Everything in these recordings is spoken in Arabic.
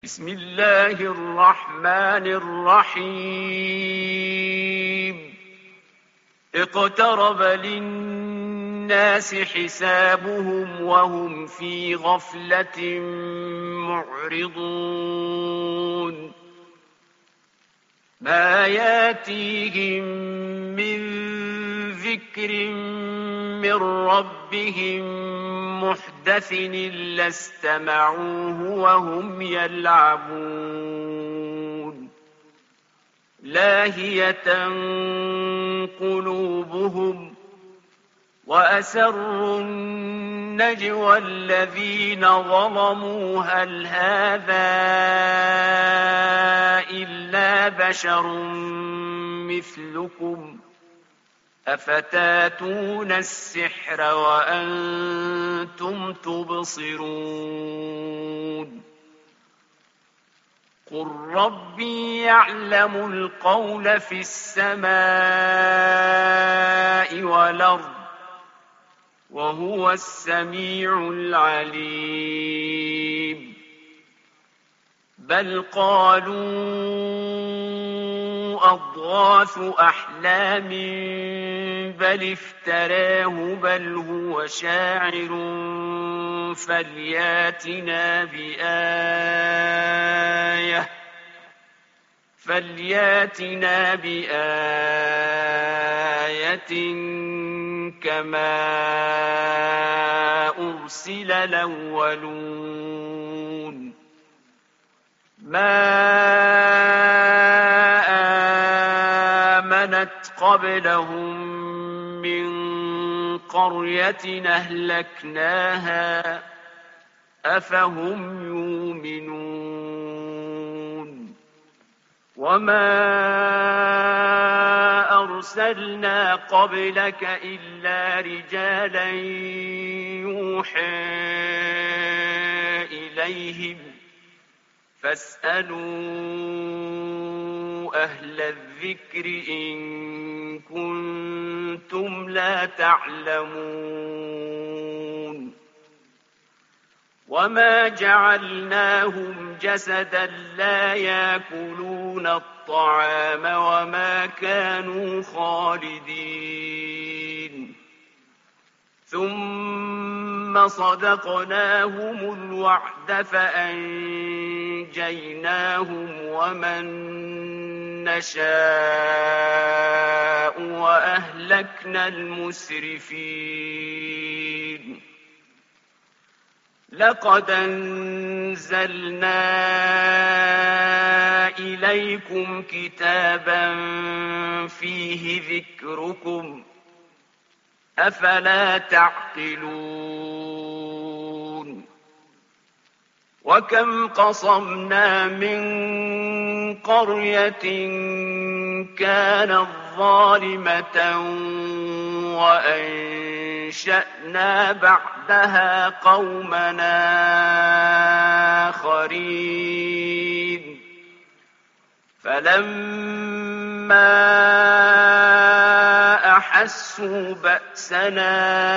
بسم الله الرحمن الرحيم. اقترب للناس حسابهم وهم في غفلة معرضون. ما ياتيهم من ذكر من ربهم محدث إلا استمعوه وهم يلعبون. لاهية قلوبهم وأسروا النجوى الذين ظلموا هل هذا إلا بشر مثلكم أفتاتون السحر وأنتم تبصرون. قل ربي يعلم القول في السماء والأرض وهو السميع العليم. بل قالوا أضغاث أحلام بل افتراه بل هو شاعر فلياتنا بآية كما أرسل الأولون. ما آمنت قبلهم من قرية أهلكناها أفهم يؤمنون. وما أرسلنا قبلك إلا رجالا يوحى إليهم فاسألوا أهل الذكر إن كنتم لا تعلمون. وما جعلناهم جسدا لا يأكلون الطعام وما كانوا خالدين. ثم صدقناهم الوعد فأنجيناهم ومن نشاء وأهلكنا المسرفين. لقد أنزلنا إليكم كتابا فيه ذكركم أفلا تعقلون. وكم قصمنا من قرية كانت ظالمة وأنشأنا بعدها قومنا آخرين فلما أحسوا بأسنا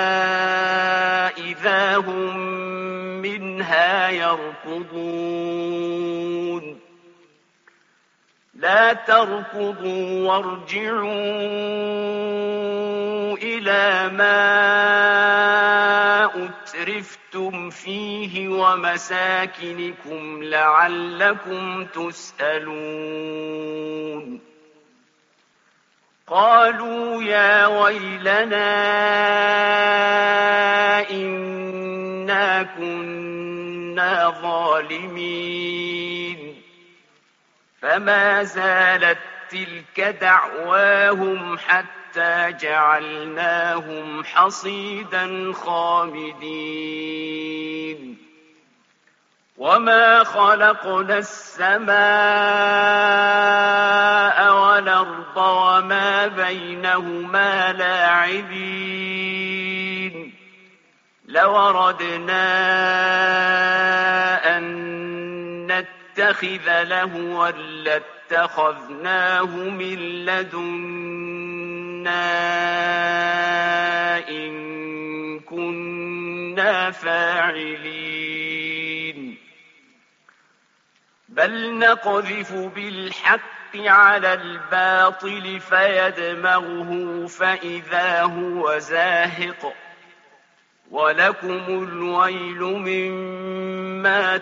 إذا هم منها يركضون. لا تركضوا وارجعوا إلى ما أترفتم فيه ومساكنكم لعلكم تسألون. قالوا يا ويلنا إنا كنا ظالمين. فما زالت تلك دعواهم حتى جعلناهم حصيدا خامدين. وما خلقنا السماء والأرض وما بينهما لاعبين. لو أردنا أن نتخذ لهوا لاتخذناه من لدنا إن كنا فاعلين. بل نقذف بالحق على الباطل فيدمغه فإذا هو زاهق ولكم الويل مما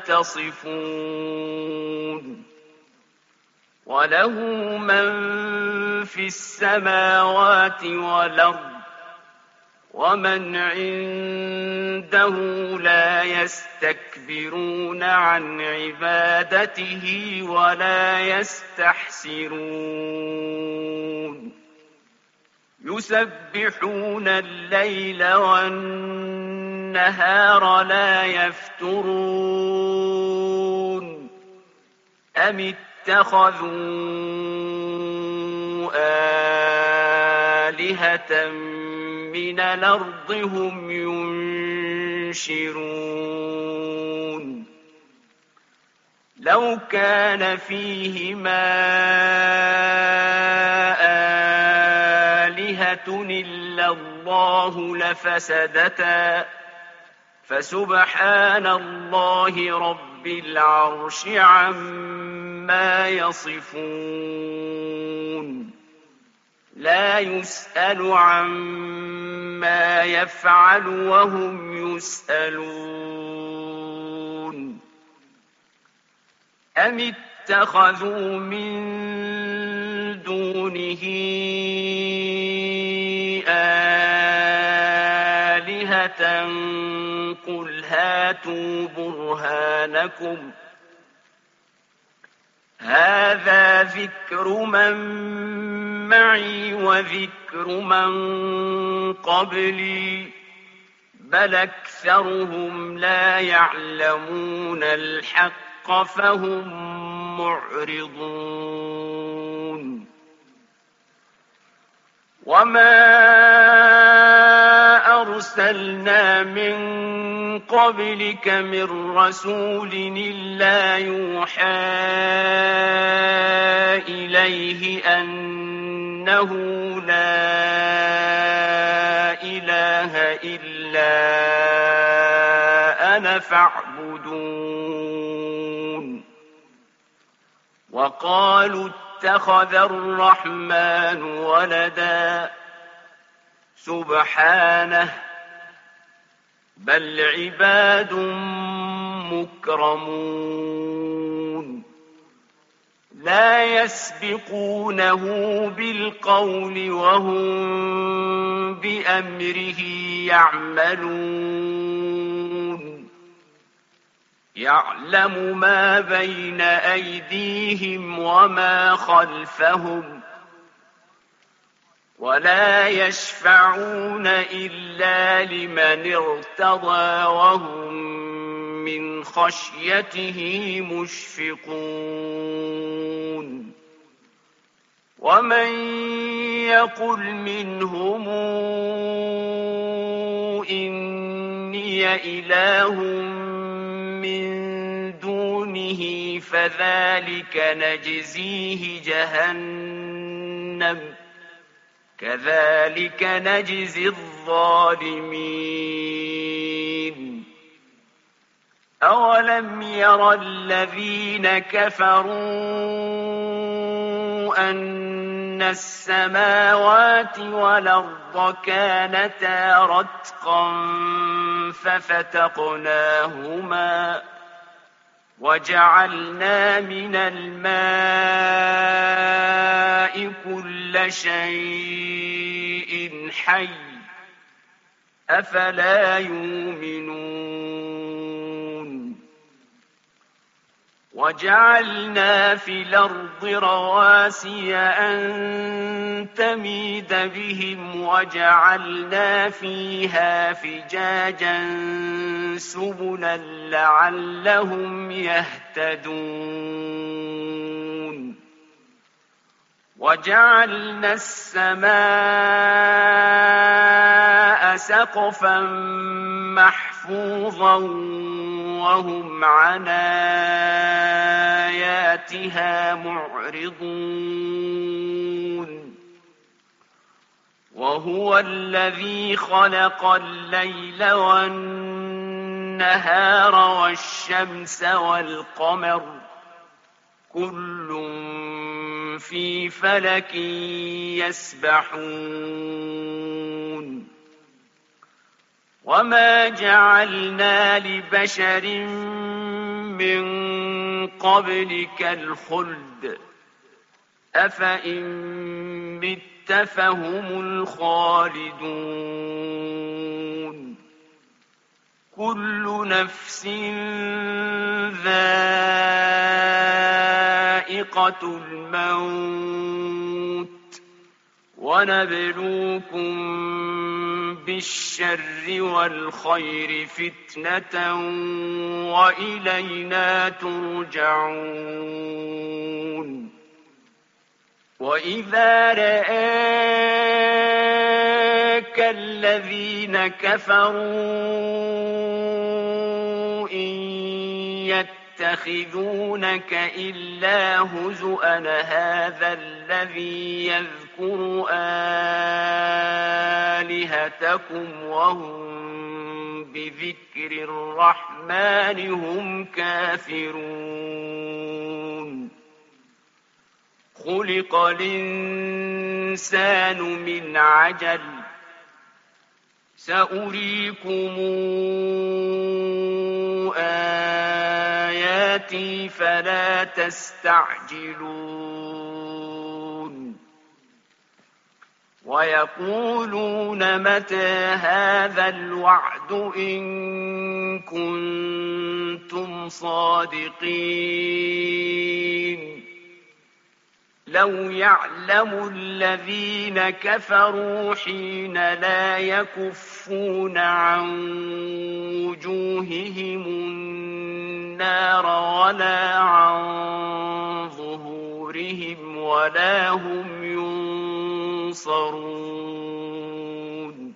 تصفون وله من في السماوات والأرض ومن عنده لا يستكبرون عن عبادته ولا يستحسرون يسبحون الليل والنهار لا يفترون أم اتخذوا آلهة من الأرض هم ينشرون لو كان فيهما آلهة إلا الله لفسدتا فسبحان الله رب العرش عما يصفون لا يسأل عما يفعل وهم يسألون أم اتخذوا من دونه آلهة قل هاتوا برهانكم هذا ذكر من معي وذكر من قبلي بل أكثرهم لا يعلمون الحق فهم معرضون وما أرسلنا من قبلك من رسول إلا يوحى إليه أنه لا إله إلا أنا فاعبدون وقالوا اتخذ الرحمن ولدا سبحانه بل عباد مكرمون لا يسبقونه بالقول وهم بأمره يعملون يعلم ما بين أيديهم وما خلفهم ولا يشفعون إلا لمن ارتضى وهم من خشيته مشفقون ومن يقل منهم إني إله من دونه فذلك نجزيه جهنم كذلك نجزي الظالمين أولم ير الذين كفروا أن السماوات والأرض كانتا رتقا ففتقناهما وجعلنا من الماء كل شيء حي أفلا يؤمنون وجعلنا في الأرض رواسي أن تميد بهم وجعلنا فيها فجاجا سبلا لعلهم يهتدون وجعلنا السماء سقفا محفوظا وهم عن آياتها معرضون وهو الذي خلق الليل والنهار والشمس والقمر كل في فلك يسبحون وما جعلنا لبشر من قبلك الخلد أفإن مت فهم الخالدون كل نفس ذائقة الموت ونبلوكم بالشر والخير فتنة وإلينا ترجعون وإذا رآك الذين كفروا إن يتخذونك إلا هزؤا هذا الذي يذكر آلهتكم وهم بذكر الرحمن هم كافرون خلق الإنسان من عجل سأريكم آياتي فلا تستعجلون ويقولون متى هذا الوعد إن كنتم صادقين لو يعلم الذين كفروا حين لا يكفون عن وجوههم النار ولا عن ظهورهم ولا هم ينصرون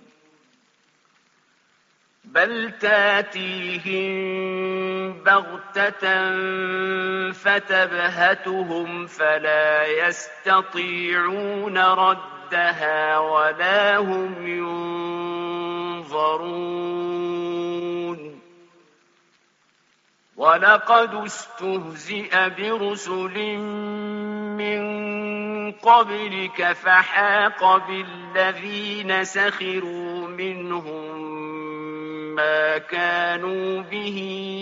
بل تاتيهم بغتة فتبهتهم فلا يستطيعون ردها ولا هم ينظرون ولقد استهزئ برسل من قبلك فحاق بالذين سخروا منهم ما كانوا به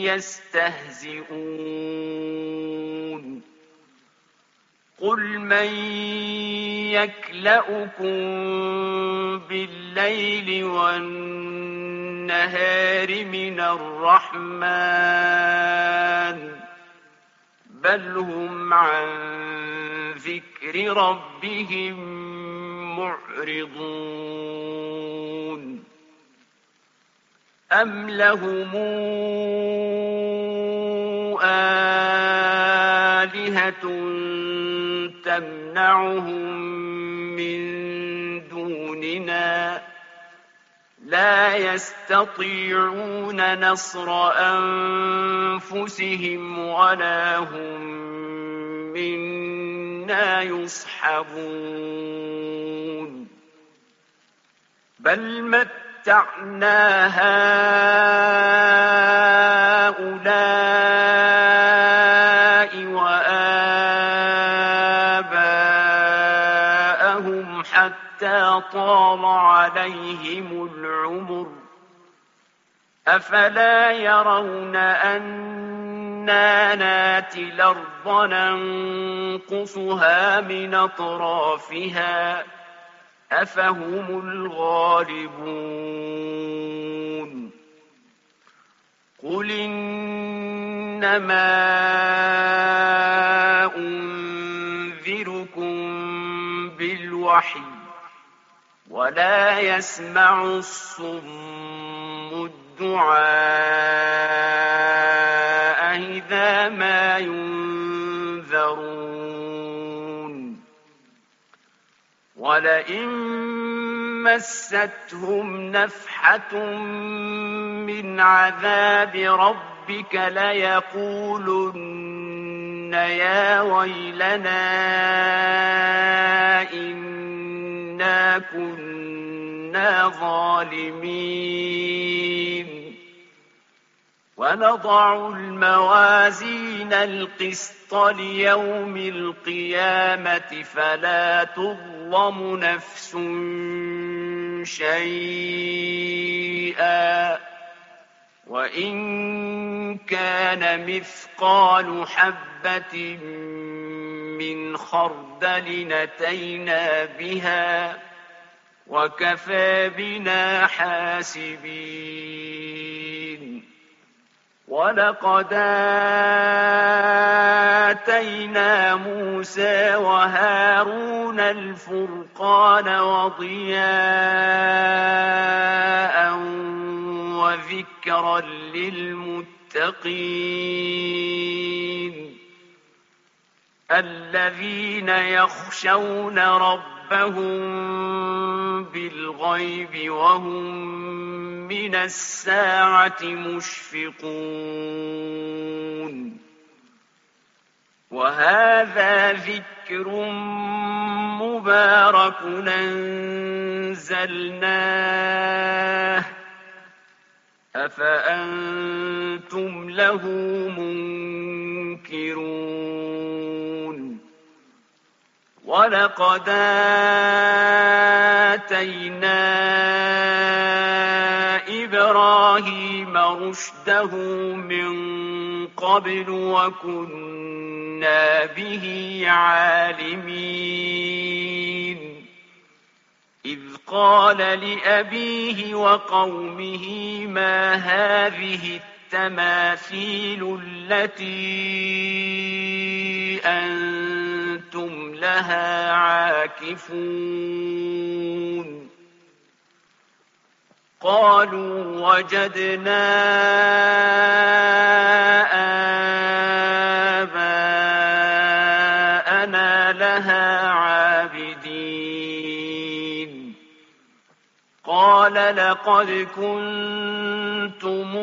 يستهزئون قل من يكلؤكم بالليل والنهار من الرحمن بل هم عن ذكر ربهم معرضون أم لهم آلهة تمنعهم من دوننا لا يستطيعون نصر أنفسهم ولا هم منا يصحبون بل متعنا هؤلاء وآباءهم حتى طال عليهم العمر أفلا يرون أنا ناتي الأرض ننقصها من أطرافها أفهم الغالبون قل إنما أنذركم بالوحي ولا يسمع الصم الدعاء إذا ما ينذرون ولئن مستهم نفحة من عذاب ربك ليقولن يا ويلنا إنا كنا ظالمين ونضع الموازين القسط ليوم القيامة فلا تظلم نفس شيئا وإن كان مثقال حبة من خردل أتينا بها وكفى بنا حاسبين ولقد آتينا موسى وهارون الفرقان وضياء وذكرا للمتقين الذين يخشون ربهم بالغيب وهم من الساعة مشفقون وهذا ذكر مبارك أنزلناه أفأنتم له منكرون ولقد آتينا إبراهيم رشده من قبل وكنا به عالمين إذ قال لأبيه وقومه ما هذه التماثيل التي أنتم لها عاكفون قالوا وجدنا آباءنا لها عابدين قال لقد كنتم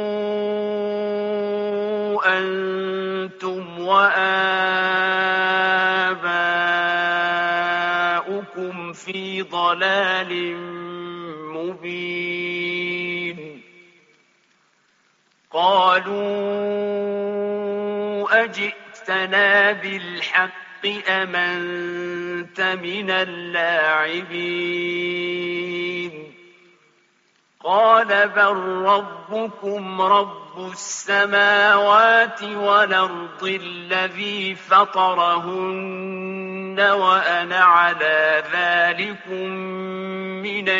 أنتم وآباؤكم في ضلال مبين قالوا أجئتنا بالحق أم أنت من اللاعبين قال بل ربكم رب السماوات والأرض الذي فطرهن وأنا على ذلكم من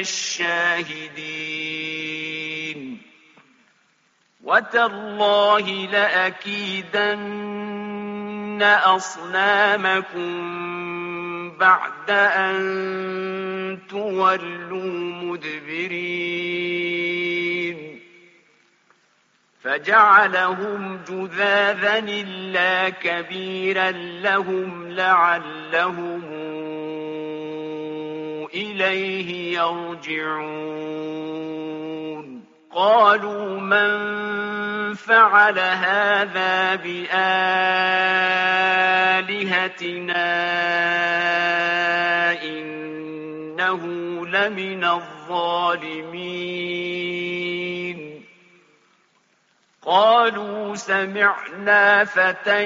الشاهدين وتالله لأكيدن أصنامكم بعد أن تولوا مدبرين فجعلهم جذاذا إلا كبيرا لهم لعلهم إليه يرجعون قالوا من فعل هذا بآلهتنا إنه لمن الظالمين قالوا سمعنا فتى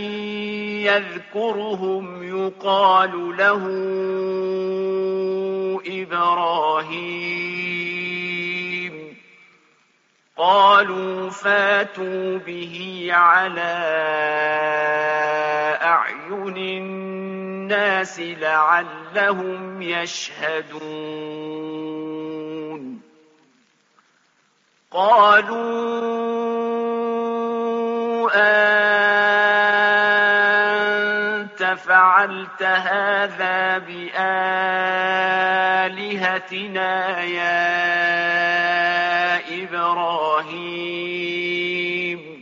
يذكرهم يقال له إبراهيم قالوا فاتوا به على أعين الناس لعلهم يشهدون قالوا أنت فعلت هذا بآلهتنا يا إبراهيم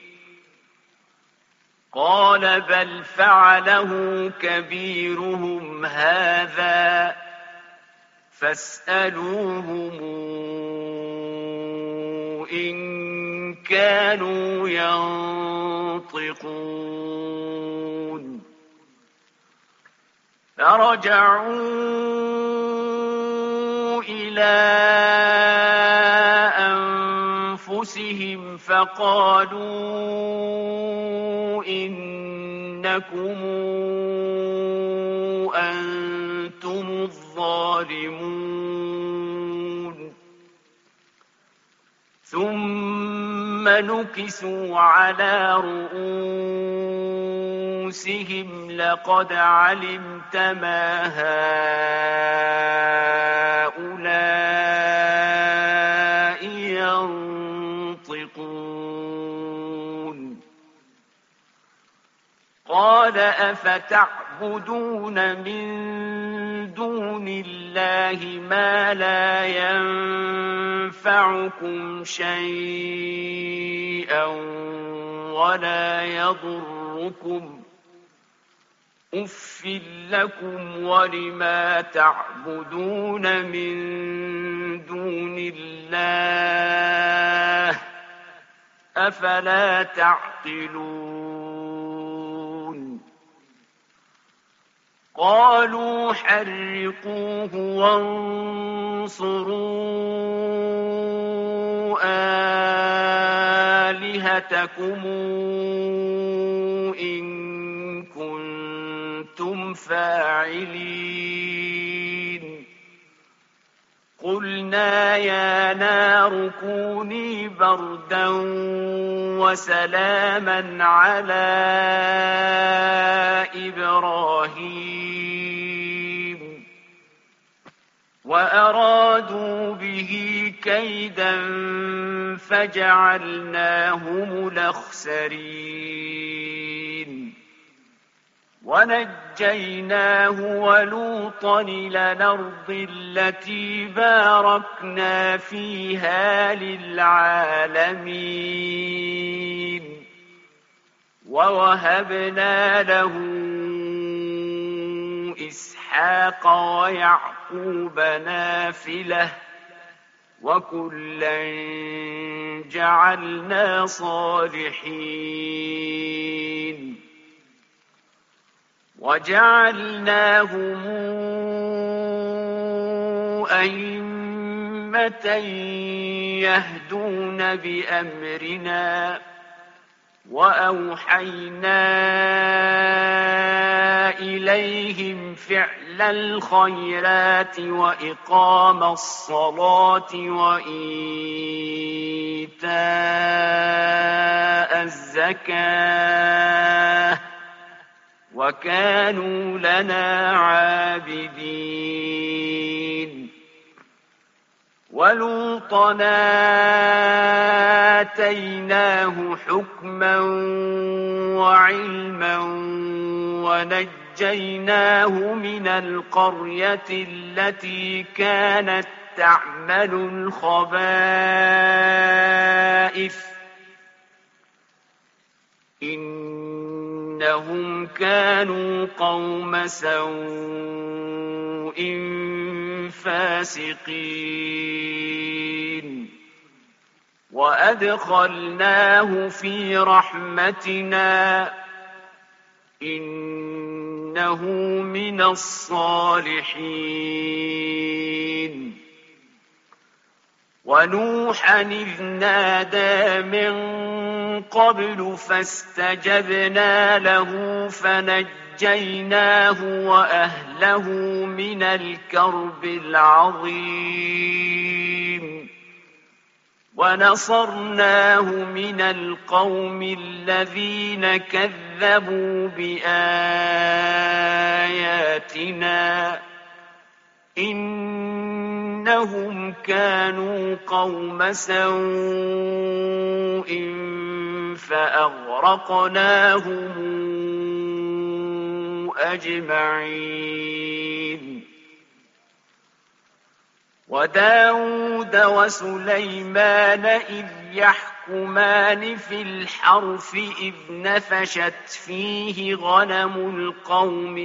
قال بل فعله كبيرهم هذا فاسألوهم إن كانوا ينطقون فرجعوا إلى أنفسهم فقالوا إنكم أنتم الظالمون ثم نكسوا على رؤوسهم لقد علمت ما هؤلاء ينطقون قال أفتعبدون من دون الله ما لا ينفعكم شيئا ولا يضركم أف لكم ولما تعبدون من دون الله أفلا تعقلون قالوا حرقوه وانصروا آلهتكم إن كنتم فاعلين قلنا يا نار كوني بردا وسلاما على إبراهيم وأرادوا به كيدا فجعلناهم الأخسرين ونجيناه ولوطا إلى الأرض التي باركنا فيها للعالمين ووهبنا له إسحاق ويعقوب نافلة وكلا جعلنا صالحين وجعلناهم أئمة يهدون بأمرنا وأوحينا إليهم فعل الخيرات وإقام الصلاة وإيتاء الزكاة وكانوا لنا عابدين ولوطا آتيناه حكما وعلما ونجيناه من القرية التي كانت تعمل الخبائث إنهم كانوا قوم سوء فاسقين وأدخلناه في رحمتنا إنه من الصالحين ونوحا إذ نادى من قبل فاستجبنا له فنجيناه وأهله من الكرب العظيم ونصرناه من القوم الذين كذبوا بآياتنا إنهم كانوا قوم سوء فأغرقناهم أجمعين وداود وسليمان إذ يحكمان في الحرث إذ نفشت فيه غنم القوم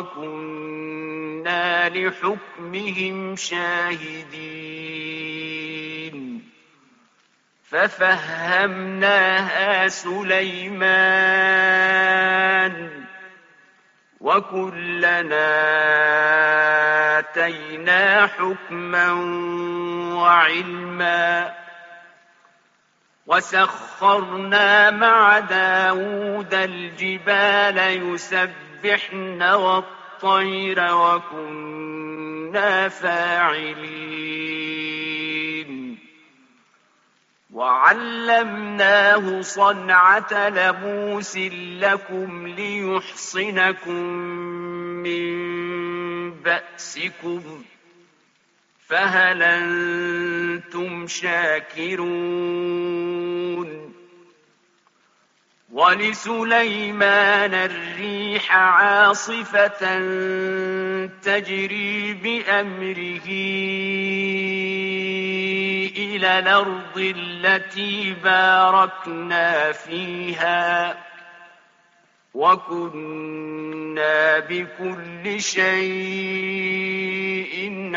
وكنا لحكمهم شاهدين ففهمناها سليمان وكلنا آتينا حكما وعلما وسخرنا مع داود الجبال يسبحن والطير وكنا فاعلين وعلمناه صنعة لبوس لكم ليحصنكم من بأسكم فهل أنتم شاكرون ولسليمان الريح عاصفة تجري بأمره إلى الأرض التي باركنا فيها وكنا بكل شيء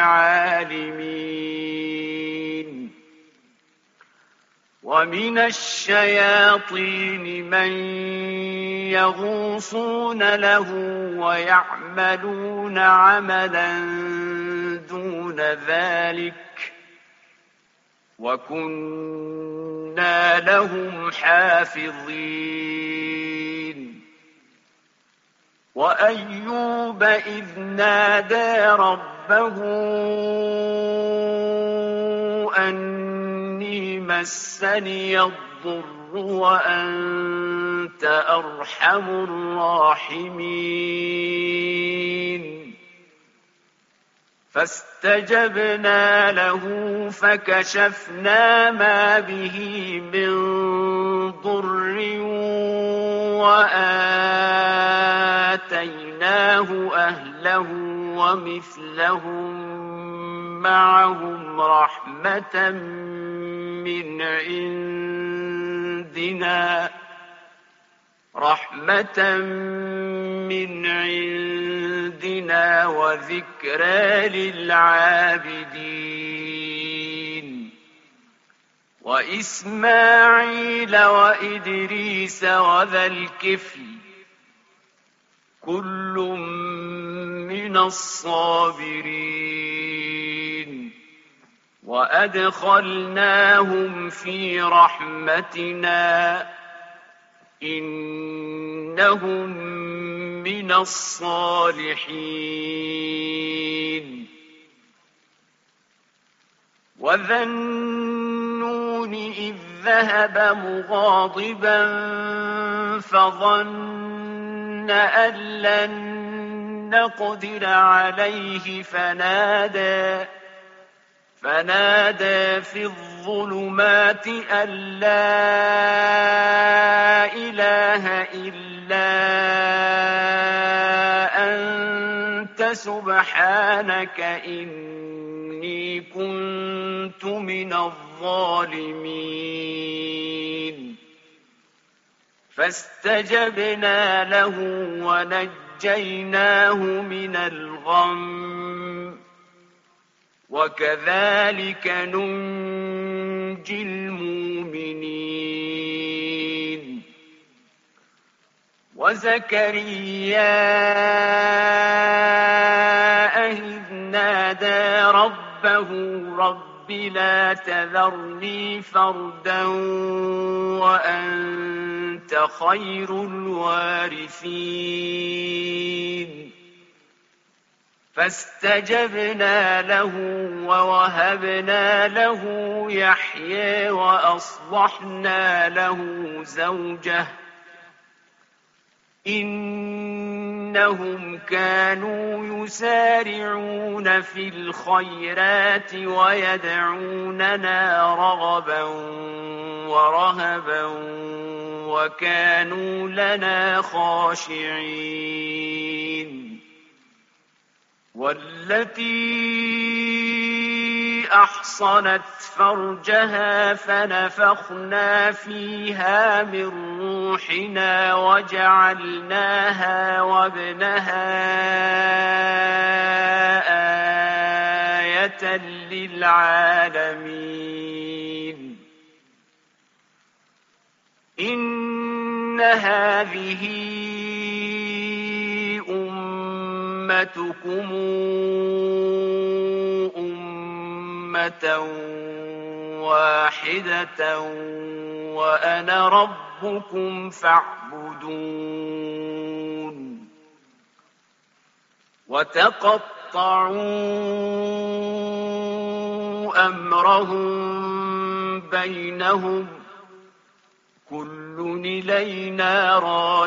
عالمين ومن الشياطين من يغوصون له ويعملون عملا دون ذلك وكنا لهم حافظين وأيوب إذ نادى ربه أني مسني الضر وأنت أرحم الراحمين فاستجبنا له فكشفنا ما به من ضر وآتيناه أهله ومثلهم معهم رحمة من عندنا وذكرى للعابدين وإسماعيل وإدريس وذا الكفل كل من الصابرين وأدخلناهم في رحمتنا إنهم من الصالحين وذا النون إذ ذهب مغاضبا فظن أن لن نقدر عليه فنادى في الظلمات أن لا إله إلا أنت سبحانك إني كنت من الظالمين فاستجبنا له ونجيناه من الغم وكذلك ننجي المؤمنين وزكريا إذ نادى ربه رب لا تذرني فردا وأنت خير الوارثين فاستجبنا له ووهبنا له يحيى وأصلحنا له زوجه إنهم كانوا يسارعون في الخيرات ويدعوننا رغبا ورهبا وكانوا لنا خاشعين والتي أحصنت فرجها فنفخنا فيها من روحنا وجعلناها وابنها آية للعالمين إن هذه أمتكم أمة واحدة وأنا ربكم فاعبدون وتقطعوا أمرهم بينهم كل إلينا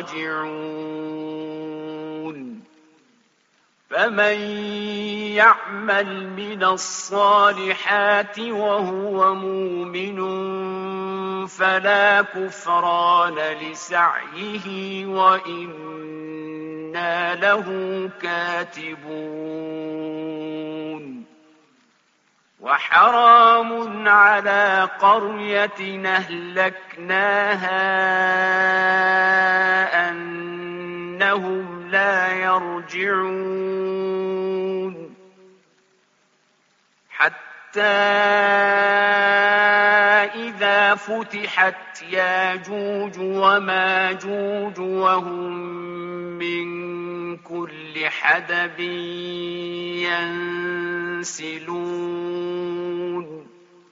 راجعون فمن يعمل من الصالحات وهو مؤمن فلا كفران لسعيه وإنا له كاتبون وحرام على قرية أهلكناها أنهم لا يرجعون حتى إذا فتحت ياجوج وماجوج وهم من كل حدب ينسلون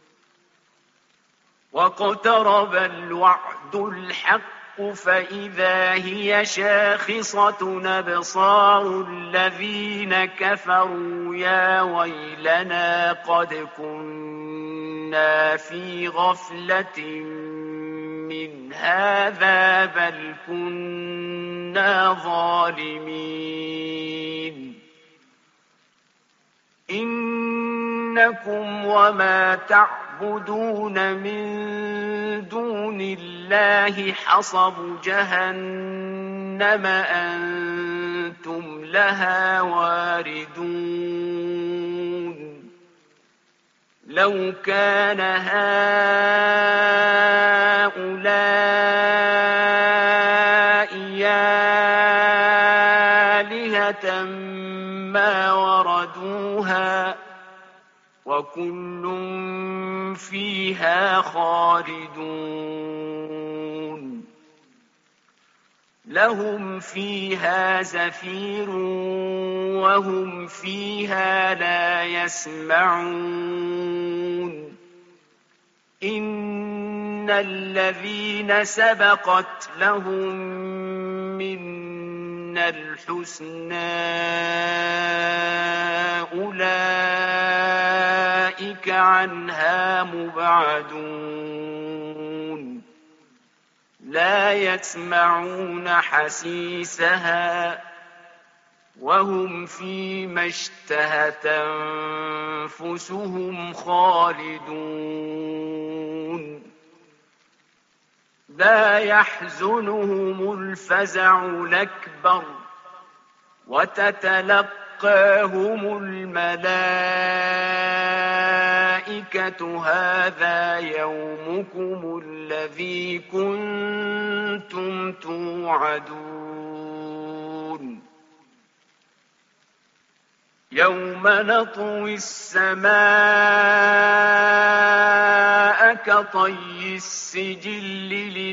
واقترب الوعد الحق فإذا هي شاخصة أبصار الذين كفروا يا ويلنا قد كنا في غفلة من هذا بل كنا ظالمين إنكم وما تعبدون من دون الله حصب جهنم أنتم لها واردون لو كان هؤلاء آلهة ما وردوها وكل فيها خالدون لهم فيها زفير وهم فيها لا يسمعون إن الذين سبقت لهم منا الحسنى أولئك عنها مبعدون لا يسمعون حسيسها وهم فيما اشتهت أنفسهم خالدون لا يحزنهم الفزع الأكبر وتتلقاهم الملائكة هذا يومكم الذي كنتم توعدون يوم نطوي السماء كطي السجل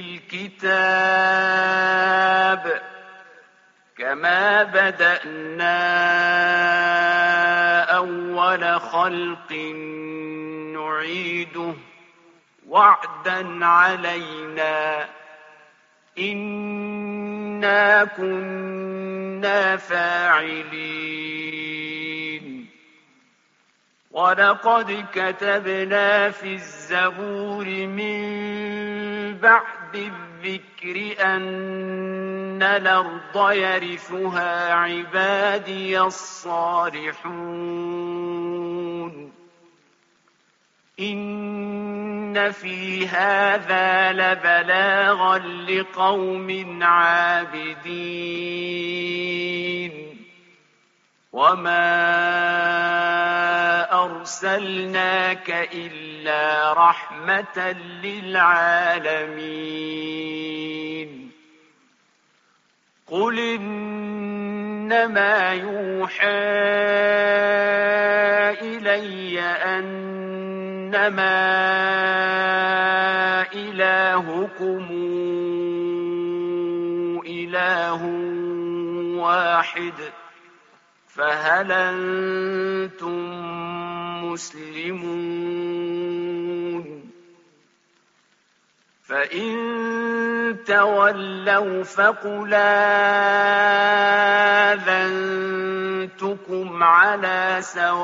للكتاب كما بدأنا أول خلق نعيده وعدا علينا إنا كنا فاعلين ولقد كتبنا في الزبور من بعد الذكر أن الأرض يرثها عبادي الصالحون إن في هذا لبلاغا لقوم عابدين وما أرسلناك إلا رحمة للعالمين قل إنما يوحى إلي أنما إلهكم إله واحد فهل أنتم مسلمون فإن تولوا فقل آذنتكم على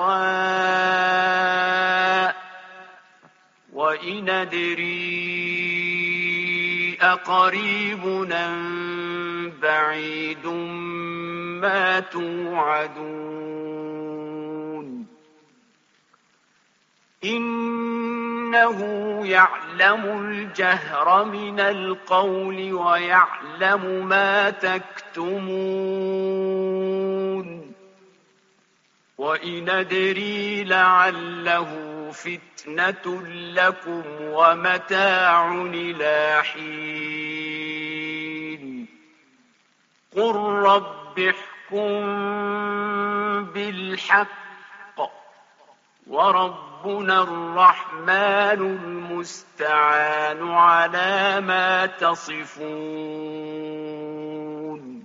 سواء وإن أدري أقريب أم بعيد ما توعدون إنه يعلم الجهر من القول ويعلم ما تكتمون وإن أدري لعله فتنة لكم ومتاع إلى حين قل رب احكم بالحق وربنا الرحمن المستعان على ما تصفون